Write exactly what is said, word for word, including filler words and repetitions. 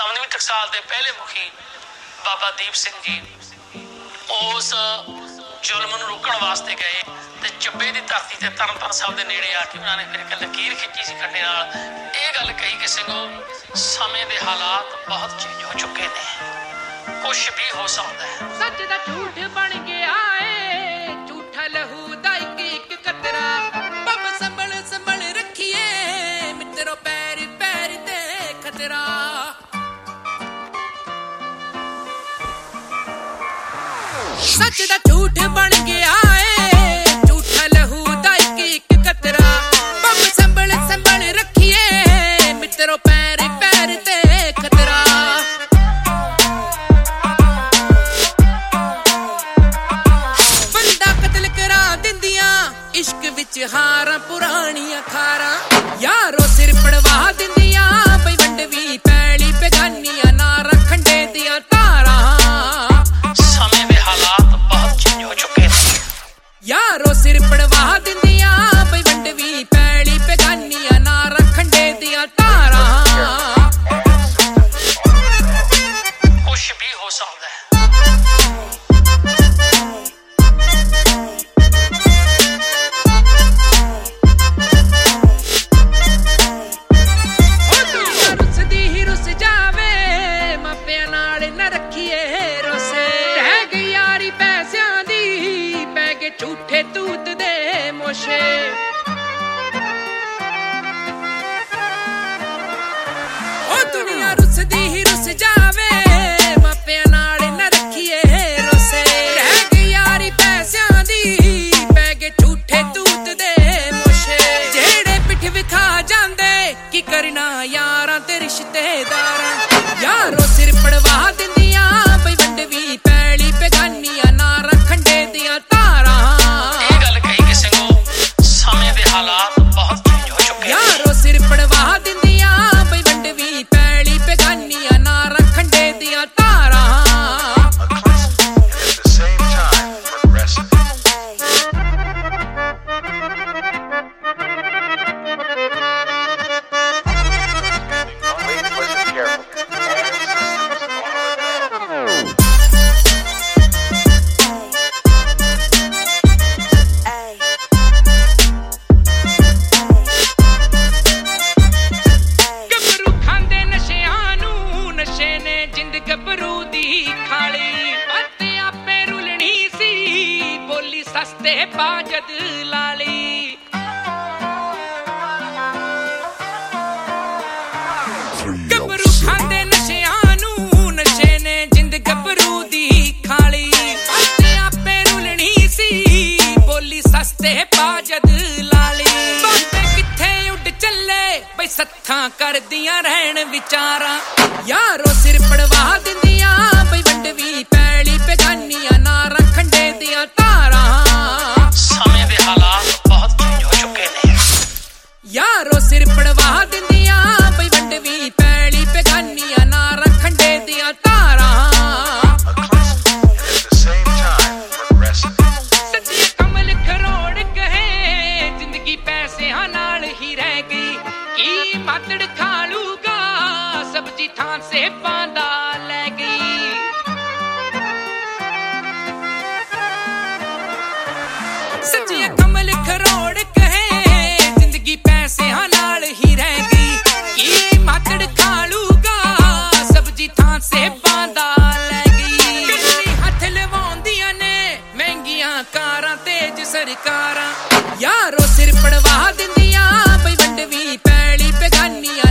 ਨੌਵੀਂ ਟਕਸਾਲ ਦੇ ਪਹਿਲੇ ਮੁਖੀ ਬਾਬਾ ਦੀਪ ਸਿੰਘ ਜੀ ਉਸ ਜ਼ੁਲਮ ਨੂੰ ਰੋਕਣ ਵਾਸਤੇ ਗਏ ਤੇ ਚੱਬੇ ਦੀ ਧਰਤੀ ਤੇ ਤਰਨਤਾਰਨ ਸਾਹਿਬ ਦੇ ਨੇੜੇ ਆ ਕੇ ਉਹਨਾਂ ਨੇ ਫਿਰ ਇੱਕ ਲਕੀਰ ਖਿੱਚੀ ਸੀ ਖੱਡੇ ਨਾਲ। ਇਹ ਗੱਲ ਕਹੀ ਕਿ ਸਿੰਘੋ ਸਮੇਂ ਦੇ ਹਾਲਾਤ ਬਹੁਤ ਚੇਂਜ ਹੋ ਚੁੱਕੇ ਨੇ, ਕੁਛ ਵੀ ਹੋ ਸਕਦਾ ਹੈ। ਸੱਚ ਦਾ ਝੂਠ ਬਣ ਗਿਆ ਏ, ਝੂਠਾ ਲਹੂ ਦਾ ਇੱਕ ਇੱਕ ਕਤਰਾ, ਪੱਬ ਸੰਭਲ ਸੰਭਲ ਰੱਖੀਏ ਮਿੱਤਰੋ ਪੈਰ ਪੈਰ ਤੇ ਖਤਰਾ। ਸੱਚ ਦਾ ਝੂਠ ਬਣ ਗਿਆ ਏ, ਝੂਠਾ ਲਹੂ ਦਾ ਇੱਕ ਇੱਕ ਕਤਰਾ, ਪੱਬ ਸੰਭਲ ਸੰਭਲ ਰੱਖੀਏ ਮਿੱਤਰੋ ਪੈਰ ਪੈਰ ਤੇ ਖਤਰਾ। ਬੰਦਾ ਕਤਲ ਕਰਾ ਦਿੰਦੀਆਂ ਇਸ਼ਕ ਵਿੱਚ ਹਾਰਾਂ ਪੁਰਾਣੀਆਂ ਖਾਰਾਂ, ਯਾਰੋ ਸਿਰ ਪੜਵਾ ਦਿੰਦੀਆਂ ਬਈ ਵੰਡ ਵੀ ਪੈਲੀ ਬੇਗਾਨੀਆਂ ਨਾ ਰੱਖੰਡੇ ਦੀਆਂ ਤਾਰਾਂ। ਸਮੇਂ ਦੇ ਹਾਲਾਤ ਬਹੁਤ ਚੇਂਜ ਹੋ ਚੁੱਕੇ ਨੇ, ਯਾਰੋ ਸਿਰ ਪੜਵਾ ਦਿੰਦੀਆਂ ਬਈ ਵੰਡ ਵੀ ਪੈਲੀ ਬੇਗਾਨੀਆਂ ਨਾ ਰੱਖੰਡੇ ਦੀਆਂ ਤਾਰਾਂ। ਕੁਛ ਵੀ ਹੋ ਸਕਦਾ ਹੈ। ਝੂਠੇ ਤੂਤ ਦੇ ਮੋਸ਼ੇ ਉਹ ਦੁਨੀਆ ਰੁੱਸਦੀ ਹੀ ਰੁੱਸ ਜਾਵੇ, ਮਾਪਿਆਂ ਨਾਲ ਨਾ ਰੱਖੀਏ ਰੋਸੇ। ਰਹਿ ਗਈ ਯਾਰੀ ਪੈਸਿਆਂ ਦੀ, ਪੈ ਗਏ ਝੂਠੇ ਤੂਤ ਦੇ ਮੋਸ਼ੇ, ਜਿਹੜੇ ਪਿੱਠ ਵਿਖਾ ਜਾਂਦੇ ਕੀ ਕਰਨਾ ਯਾਰਾਂ ਤੇ ਰਿਸ਼ਤੇਦਾਰਾਂ। ਯਾਰੋ ਸਿਰ ਪੜਵਾ ਦਿੰਦੀਆਂ ਬਈ ਵੰਡ ਵੀ ਪੈਲੀ ਬੇਗਾਨੀਆਂ ਨਾ ਰੱਖੰਡੇ ਦੀਆਂ ਤਾਰਾਂ। ਹਾਲਾਤ ਬਹੁਤ ਚੇਂਜ ਹੋ ਚੁੱਕੇ ਨੇ, ਯਾਰੋ ਸਿਰ ਪੜਵਾ ਦਿੰਦੀਆਂ ਬਈ ਵੰਡ ਵੀ ਪੈਲੀ ਬੇਗਾਨੀਆਂ ਨਾ ਰੱਖੰਡੇ ਦੀਆਂ ਤਾਰਾਂ। ਗੱਭਰੂ ਦੀ ਖਾਲੀ ਅਤੇ ਆਪੇ ਰੁਲਣੀ ਸੀ, ਬੋਲੀ ਸਸਤੇ ਬਾਜਦ ਲਾਲੀ। ਗੱਭਰੂ ਖਾਂਦੇ ਨਸ਼ਿਆਂ ਨੂੰ, ਨਸ਼ੇ ਨੇ ਜਿੰਦ ਗੱਭਰੂ ਦੀ ਖਾਲੀ ਅਤੇ ਆਪੇ ਰੁਲਣੀ ਸੀ, ਬੋਲੀ ਸਸਤੇ ਬਾਜਦ ਲਾਲੀ। ਬਾਬੇ ਕਿੱਥੇ ਉੱਡ ਚੱਲੇ ਬਈ ਸੱਥਾਂ ਕਰਦੀਆਂ ਰਹਿਣ ਵਿਚਾਰਾਂ, ਯਾਰੋ ਸਿਰ ਪੜਵਾ ਦਿੰਦੀਆਂ ਬਈ ਵੰਡ ਵੀ ਪੈਲੀ ਬੇਗਾਨੀਆਂ ਨਾ ਰੱਖੰਡੇ ਦੀਆਂ ਤਾਰਾਂ। ਸਮੇਂ ਦੇ ਹਾਲਾਤ ਬਹੁਤ ਚੇਂਜ ਹੋ ਚੁੱਕੇ ਨੇ, ਯਾਰੋ ਸਿਰ ਪੜਵਾ ਦਿੰਦੀਆਂ ਬਈ ਵੰਡ ਵੀ ਪੈਲੀ ਬੇਗਾਨੀਆਂ ਨਾ ਰੱਖੰਡੇ ਦੀਆਂ ਤਾਰਾਂ। ਸੱਚੀ ਕਮਲ ਖਰੋੜ ਕਹੇ ਜ਼ਿੰਦਗੀ ਪੈਸਿਆਂ ਨਾਲ ਹੀ ਰਹਿ ਗਈ, ਕੀ ਮਾਤੜ ਖਾ ਲੂਗਾ ਸਬਜ਼ੀ ਥਾਂ ਸੇਬਾਂ ਦਾ ਲੈ ਗਈ। ਸੱਚੀ ਕਮਲ ਖਰੋੜ ਕਹੇ ਜ਼ਿੰਦਗੀ ਪੈਸਿਆਂ ਨਾਲ ਹੀ ਰਹਿ ਗਈ, ਕੀ ਮਾਤੜ ਖਾ ਲੂਗਾ ਸਬਜ਼ੀ ਥਾਂ ਸੇਬਾਂ ਦਾ ਲੈ ਗਈ। ਬਿਜਲੀ ਹੱਥ ਲਵਾਉਂਦੀਆਂ ਨੇ ਮਹਿੰਗੀਆਂ ਕਾਰਾਂ ਤੇਜ ਸਰਕਾਰਾਂ, ਯਾਰੋ ਸਿਰ ਪੜਵਾ ਦਿੰਦੀਆਂ ਬਈ ਵੰਡ ਵੀ ਪੈਲੀ ਬੇਗਾਨੀਆਂ